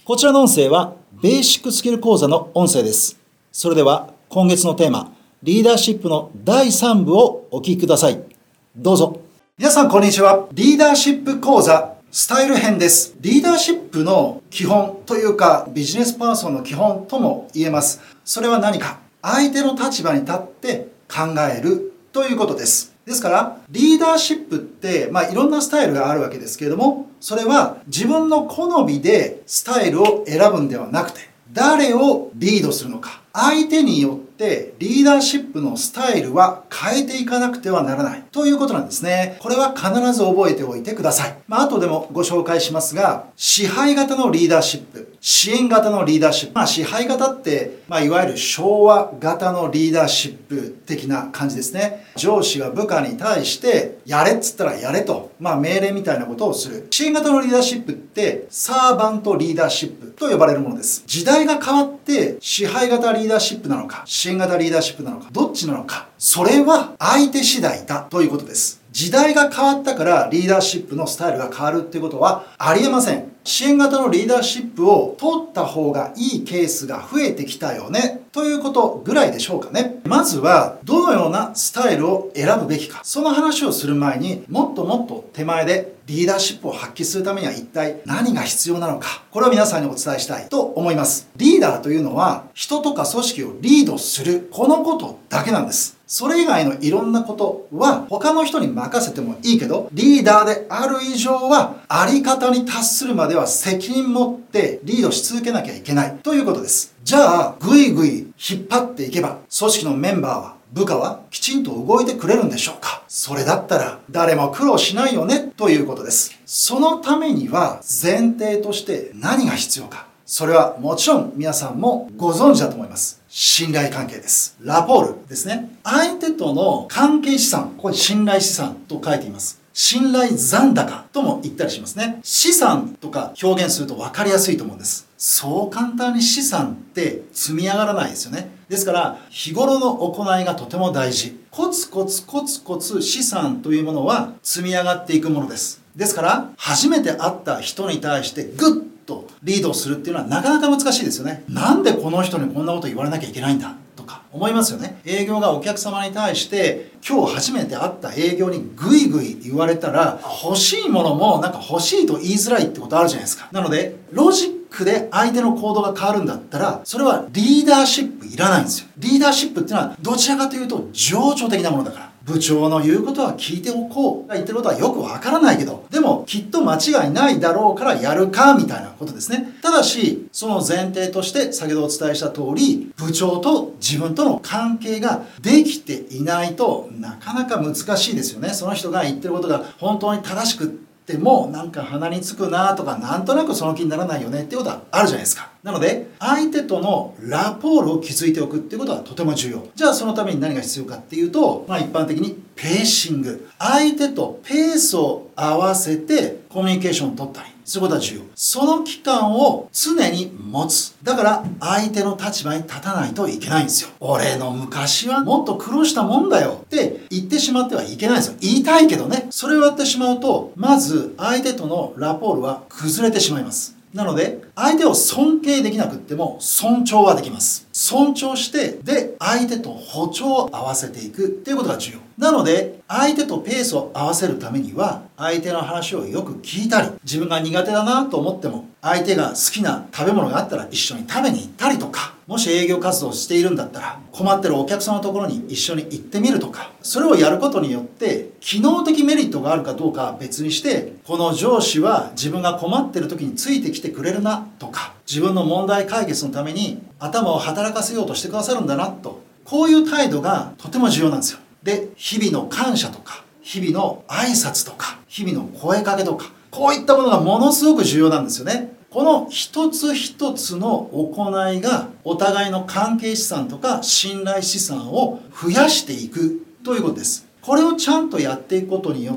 こちらの音声はベーシックスキル講座の音声です。それでは今月のテーマ、リーダーシップの第3部をお聞きください。どうぞ。皆さんこんにちは。リーダーシップ講座スタイル編です。リーダーシップの基本というかビジネスパーソンの基本とも言えます。それは何か？相手の立場に立って考えるということです。ですからリーダーシップっていろんなスタイルがあるわけですけれども、それは自分の好みでスタイルを選ぶんではなくて、誰をリードするのか、相手によってリーダーシップのスタイルは変えていかなくてはならないということなんですね。これは必ず覚えておいてください。後でもご紹介しますが、支配型のリーダーシップ、支援型のリーダーシップ、支配型っていわゆる昭和型のリーダーシップ的な感じですね。上司が部下に対してやれっつったらやれと、命令みたいなことをする。支援型のリーダーシップってサーバントリーダーシップと呼ばれるものです。時代が変わって支配型リーダーシップなのか、支援型リーダーシップなのか、どっちなのか、それは相手次第だということです。時代が変わったからリーダーシップのスタイルが変わるっていうことはありえません。支援型のリーダーシップを取った方がいいケースが増えてきたよねということぐらいでしょうかね。まずはどのようなスタイルを選ぶべきか、その話をする前にもっと手前でリーダーシップを発揮するためには一体何が必要なのか、これを皆さんにお伝えしたいと思います。リーダーというのは人とか組織をリードする、このことだけなんです。それ以外のいろんなことは他の人に任せてもいいけど、リーダーである以上はあり方に達するまでは責任持ってリードし続けなきゃいけないということです。じゃあぐいぐい引っ張っていけば組織のメンバーは、部下はきちんと動いてくれるんでしょうか？それだったら誰も苦労しないよねということです。そのためには前提として何が必要か、それはもちろん皆さんもご存知だと思います。信頼関係です。ラポールですね。相手との関係資産、ここに信頼資産と書いています。信頼残高とも言ったりしますね。資産とか表現すると分かりやすいと思うんです。そう簡単に資産って積み上がらないですよね。ですから日頃の行いがとても大事。コツコツ資産というものは積み上がっていくものです。ですから初めて会った人に対してグッとリードするっていうのはなかなか難しいですよね。なんでこの人にこんなこと言われなきゃいけないんだとか思いますよね。営業がお客様に対して今日初めて会った営業にグイグイ言われたら、欲しいものも欲しいと言いづらいってことあるじゃないですか。なのでロジックで相手の行動が変わるんだったら、それはリーダーシップいらないんですよ。リーダーシップっていうのはどちらかというと情緒的なものだから、部長の言うことは聞いておこう、言ってることはよくわからないけど、でもきっと間違いないだろうからやるかみたいなことですね。ただしその前提として先ほどお伝えした通り、部長と自分との関係ができていないとなかなか難しいですよね。その人が言ってることが本当に正しくっても鼻につくなとか、なんとなくその気にならないよねっていうことはあるじゃないですか。なので相手とのラポールを築いておくっていうことはとても重要。じゃあそのために何が必要かっていうと、一般的にペーシング、相手とペースを合わせてコミュニケーションを取ったりすることは重要。その期間を常に持つ。だから相手の立場に立たないといけないんですよ。俺の昔はもっと苦労したもんだよって言ってしまってはいけないんですよ。言いたいけどね、それをやってしまうとまず相手とのラポールは崩れてしまいます。なので相手を尊敬できなくっても尊重はできます。尊重して相手と歩調を合わせていくっていうことが重要なので、相手とペースを合わせるためには相手の話をよく聞いたり、自分が苦手だなと思っても相手が好きな食べ物があったら一緒に食べに行ったりとか、もし営業活動をしているんだったら困ってるお客さんのところに一緒に行ってみるとか、それをやることによって機能的メリットがあるかどうかは別にして、この上司は自分が困ってる時についてきてくれるなとか、自分の問題解決のために頭を働かせようとしてくださるんだなと、こういう態度がとても重要なんですよ。で、日々の感謝とか日々の挨拶とか日々の声かけとか、こういったものがものすごく重要なんですよね。この一つ一つの行いがお互いの関係資産とか信頼資産を増やしていくということです。これをちゃんとやっていくことによって、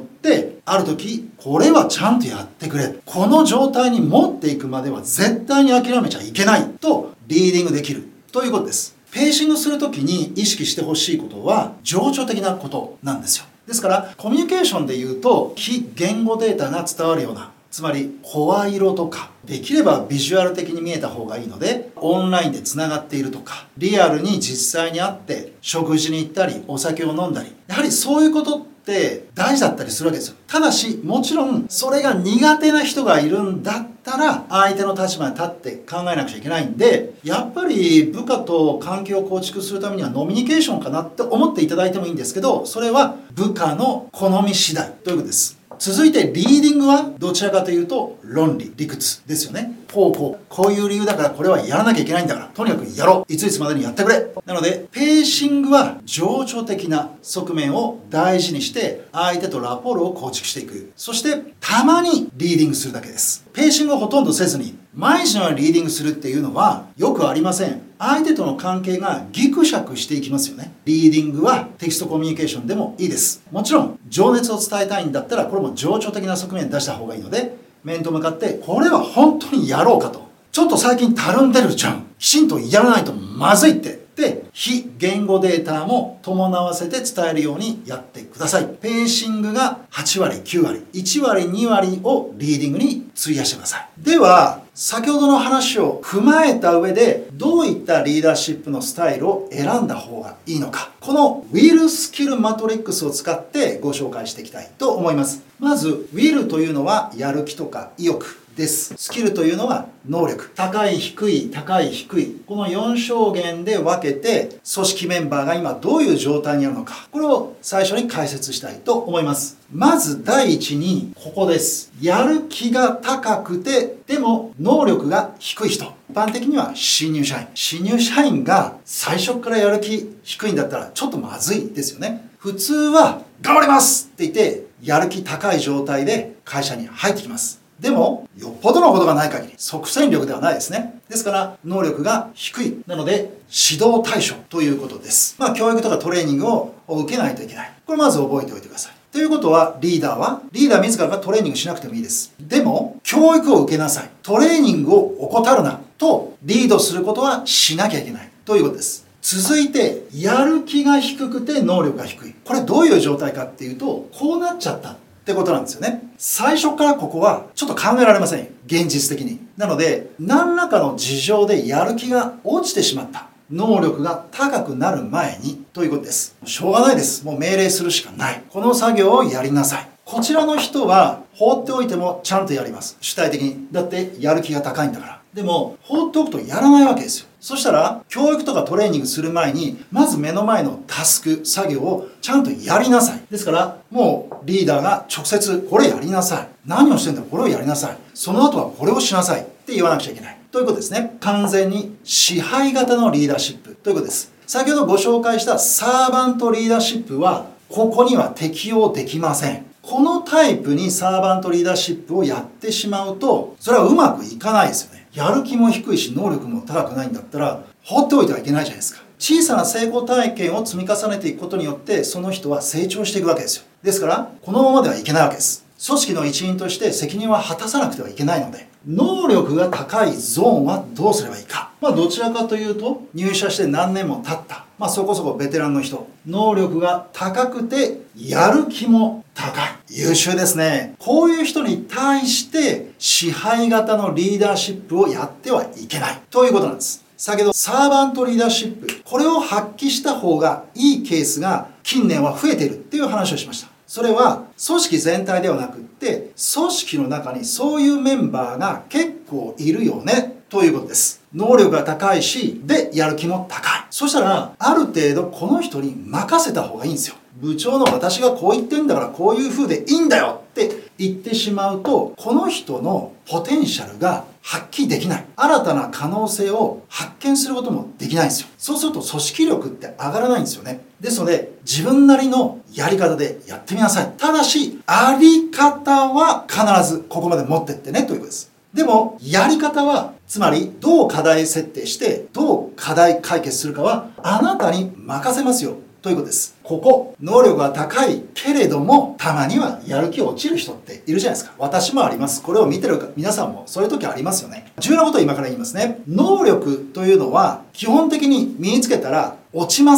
ある時これはちゃんとやってくれ、この状態に持っていくまでは絶対に諦めちゃいけないとリーディングできるということです。ペーシングする時に意識してほしいことは情緒的なことなんですよ。ですからコミュニケーションで言うと非言語データが伝わるようなつまり声色とか、できればビジュアル的に見えた方がいいので、オンラインでつながっているとか、リアルに実際に会って食事に行ったり、お酒を飲んだり、やはりそういうことって大事だったりするわけですよ。ただし、もちろんそれが苦手な人がいるんだったら、相手の立場に立って考えなくちゃいけないんで、やっぱり部下と関係を構築するためにはノミニケーションかなって思っていただいてもいいんですけど、それは部下の好み次第ということです。続いてリーディングはどちらかというと論理、理屈ですよね。こういう理由だからこれはやらなきゃいけないんだから、とにかくやろう。いついつまでにやってくれ。なので、ペーシングは情緒的な側面を大事にして相手とラポールを構築していく。そしてたまにリーディングするだけです。ペーシングをほとんどせずに毎日のようにリーディングするっていうのはよくありません。相手との関係がギクシャクしていきますよね。リーディングはテキストコミュニケーションでもいいです。もちろん情熱を伝えたいんだったらこれも情緒的な側面出した方がいいので、面と向かってこれは本当にやろうかと。ちょっと最近たるんでるじゃん。きちんとやらないとまずいって。で、非言語データも伴わせて伝えるようにやってください。ペーシングが8割、9割、1割、2割をリーディングに費やしてください。では、先ほどの話を踏まえた上で、どういったリーダーシップのスタイルを選んだ方がいいのか。このウィルスキルマトリックスを使ってご紹介していきたいと思います。まず、ウィルというのはやる気とか意欲です。スキルというのは能力。高い低い、高い低い。この4象限で分けて、組織メンバーが今どういう状態にあるのか。これを最初に解説したいと思います。まず第一に、ここです。やる気が高くて、でも能力が低い人。一般的には新入社員。新入社員が最初からやる気低いんだったらちょっとまずいですよね。普通は、頑張りますって言って、やる気高い状態で会社に入ってきます。でも、よっぽどのことがない限り、即戦力ではないですね。ですから、能力が低い。なので、指導対象ということです。教育とかトレーニングを受けないといけない。これまず覚えておいてください。ということは、リーダー自らがトレーニングしなくてもいいです。でも、教育を受けなさい。トレーニングを怠るな。と、リードすることはしなきゃいけない。ということです。続いて、やる気が低くて能力が低い。これどういう状態かっていうと、こうなっちゃった。ってことなんですよね。最初からここはちょっと考えられませんよ。現実的に。なので、何らかの事情でやる気が落ちてしまった。能力が高くなる前にということです。しょうがないです。もう命令するしかない。この作業をやりなさい。こちらの人は放っておいてもちゃんとやります。主体的に。だってやる気が高いんだから。でも、放っておくとやらないわけですよ。そしたら、教育とかトレーニングする前に、まず目の前のタスク、作業をちゃんとやりなさい。ですから、もうリーダーが直接、これやりなさい。何をしてんだ、これをやりなさい。その後はこれをしなさい。って言わなくちゃいけない。ということですね。完全に支配型のリーダーシップということです。先ほどご紹介したサーバントリーダーシップは、ここには適用できません。このタイプにサーバントリーダーシップをやってしまうと、それはうまくいかないですよね。やる気も低いし、能力も高くないんだったら、放っておいてはいけないじゃないですか。小さな成功体験を積み重ねていくことによって、その人は成長していくわけですよ。ですから、このままではいけないわけです。組織の一員として責任は果たさなくてはいけないので、能力が高いゾーンはどうすればいいか。どちらかというと、入社して何年も経った。そこそこベテランの人。能力が高くて、やる気も高い。優秀ですね。こういう人に対して、支配型のリーダーシップをやってはいけない。ということなんです。先ほど、サーバントリーダーシップ。これを発揮した方がいいケースが近年は増えているっていう話をしました。それは組織全体ではなくって、組織の中にそういうメンバーが結構いるよねということです。能力が高いし、で、やる気も高い。そしたら、ある程度この人に任せた方がいいんですよ。部長の私がこう言ってんだからこういう風でいいんだよって言ってしまうと、この人のポテンシャルが発揮できない。新たな可能性を発見することもできないんですよ。そうすると組織力って上がらないんですよね。ですので、自分なりのやり方でやってみなさい。ただし、あり方は必ずここまで持ってってねということです。でも、やり方は、つまり、どう課題設定して、どう課題解決するかは、あなたに任せますよ。ということです。ここ、能力が高いけれども、たまにはやる気落ちる人っているじゃないですか。私もあります。これを見てるか、皆さんもそういう時ありますよね。重要なことを今から言いますね。能力というのは、基本的に身につけたら落ちません。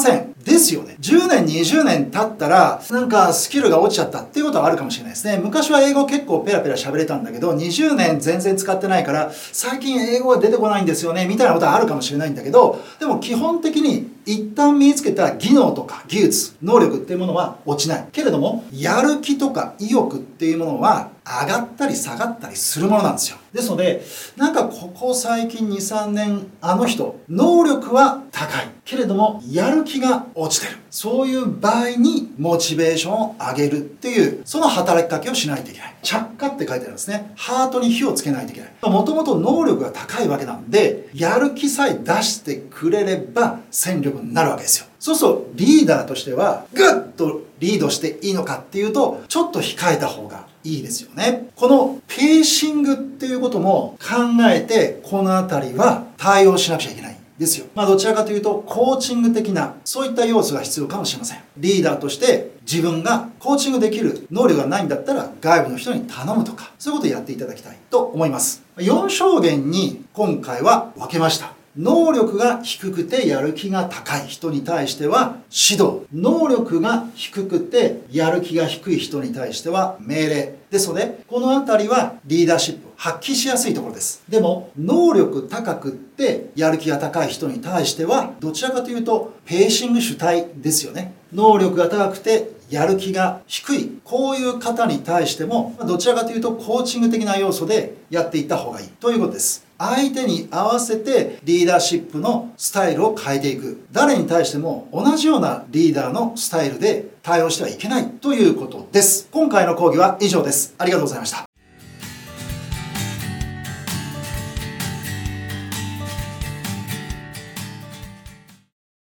ですよね。10年、20年経ったら、なんかスキルが落ちちゃったっていうことはあるかもしれないですね。昔は英語結構ペラペラ喋れたんだけど、20年全然使ってないから、最近英語が出てこないんですよね、みたいなことはあるかもしれないんだけど、でも基本的に一旦身につけた技能とか技術、能力っていうものは落ちない。けれども、やる気とか意欲っていうものは上がったり下がったりするものなんですよ。ですので、なんかここ最近2、3年、あの人、能力は高い。けれども、やる気が落ちてる。そういう場合にモチベーションを上げるっていう、その働きかけをしないといけない。着火って書いてあるんですね。ハートに火をつけないといけない。もともと能力が高いわけなんで、やる気さえ出してくれれば戦力になるわけですよ。そうするとリーダーとしてはぐっとリードしていいのかっていうと、ちょっと控えた方がいいですよね。このペーシングっていうことも考えて、このあたりは対応しなくちゃいけないですよ。どちらかというとコーチング的なそういった要素が必要かもしれません。リーダーとして自分がコーチングできる能力がないんだったら外部の人に頼むとか、そういうことをやっていただきたいと思います。4証言に今回は分けました。能力が低くてやる気が高い人に対しては指導。能力が低くてやる気が低い人に対しては命令。ですので、このあたりはリーダーシップを発揮しやすいところです。でも、能力高くってやる気が高い人に対しては、どちらかというとペーシング主体ですよね。能力が高くてやる気が低い。こういう方に対しても、どちらかというとコーチング的な要素でやっていった方がいいということです。相手に合わせてリーダーシップのスタイルを変えていく。誰に対しても同じようなリーダーのスタイルで対応してはいけないということです。今回の講義は以上です。ありがとうございました。